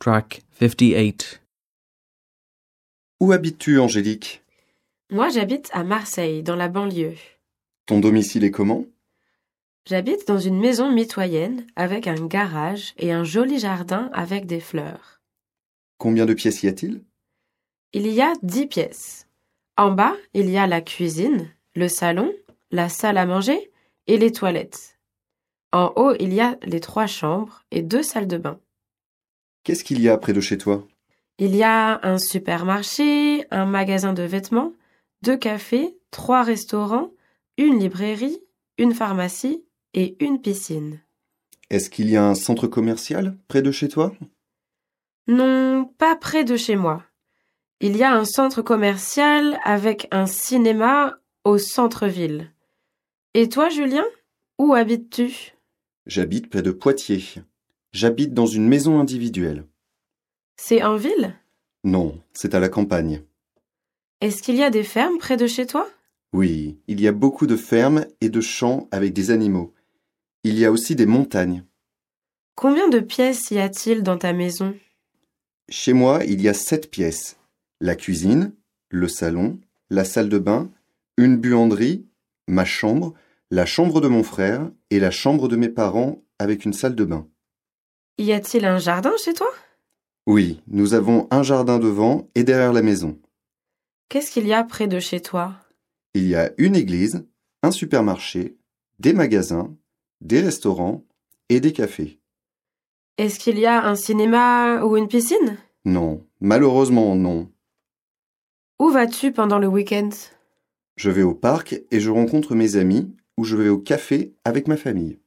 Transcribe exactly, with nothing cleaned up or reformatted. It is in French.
Track fifty-eight. Où habites-tu, Angélique? Moi, j'habite à Marseille, dans la banlieue. Ton domicile est comment? J'habite dans une maison mitoyenne avec un garage et un joli jardin avec des fleurs. Combien de pièces y a-t-il? Il y a dix pièces. En bas, il y a la cuisine, le salon, la salle à manger et les toilettes. En haut, il y a les trois chambres et deux salles de bain. Qu'est-ce qu'il y a près de chez toi? Il y a un supermarché, un magasin de vêtements, deux cafés, trois restaurants, une librairie, une pharmacie et une piscine. Est-ce qu'il y a un centre commercial près de chez toi? Non, pas près de chez moi. Il y a un centre commercial avec un cinéma au centre-ville. Et toi, Julien, où habites-tu? J'habite près de Poitiers. J'habite dans une maison individuelle. C'est en ville? Non, c'est à la campagne. Est-ce qu'il y a des fermes près de chez toi? Oui, il y a beaucoup de fermes et de champs avec des animaux. Il y a aussi des montagnes. Combien de pièces y a-t-il dans ta maison? Chez moi, il y a sept pièces. La cuisine, le salon, la salle de bain, une buanderie, ma chambre, la chambre de mon frère et la chambre de mes parents avec une salle de bain. Y a-t-il un jardin chez toi? Oui, nous avons un jardin devant et derrière la maison. Qu'est-ce qu'il y a près de chez toi? Il y a une église, un supermarché, des magasins, des restaurants et des cafés. Est-ce qu'il y a un cinéma ou une piscine? Non, malheureusement non. Où vas-tu pendant le week-end? Je vais au parc et je rencontre mes amis ou je vais au café avec ma famille.